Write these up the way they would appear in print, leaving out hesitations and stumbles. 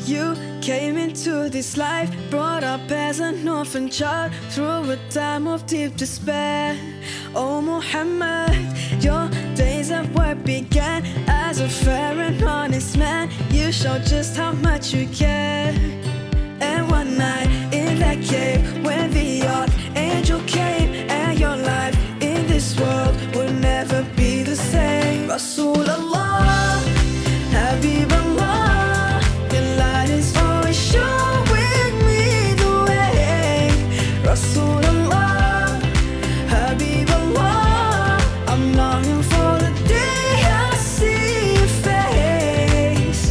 You came into this life, brought up as an orphan child through a time of deep despair. Oh Muhammad, your days at work began as a fair and honest man. You showed just how much you care. And one night in that cave, when the archangel came, and your life in this world will never be the same. Rasulullah, Habibullah, your light is always showing me the way. Rasulullah, Habibullah, I'm longing for the day I see your face.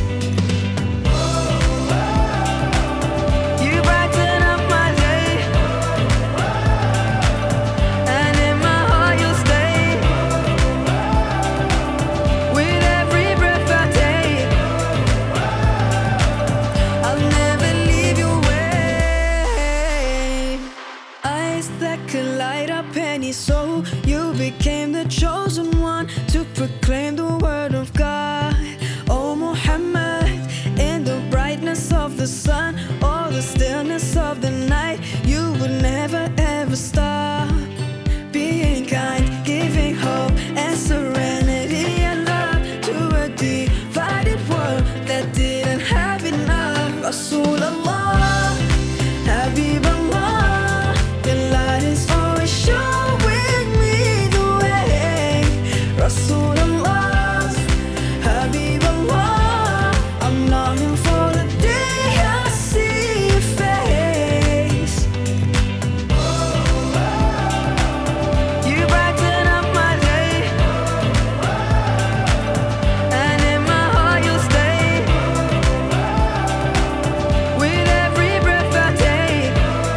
You brighten up my day, and in my heart you'll stay. With every breath I take, I'll never leave your way. Eyes that could light up any soul, you became the chosen one to proclaim the word of God. Oh Muhammad, in the brightness of the sun or the stillness of the night, you would never ever stop being kind, giving hope and serenity and love to a divided world that didn't have enough. Rasulullah, Habibullah, your light is always showing me the way. Rasulullah, Habibullah, I'm longing for the day I see your face. You brighten up my day, and in my heart you'll stay. With every breath I take,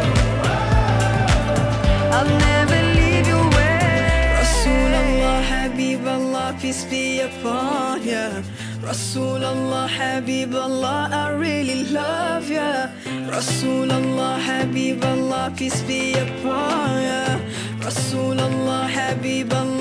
I'll never leave your way. Rasulullah, Habibullah, peace be upon ya. Rasulullah, Habibullah, I really love ya. Rasulullah, Habibullah, peace be upon ya. Rasulullah, Habibullah,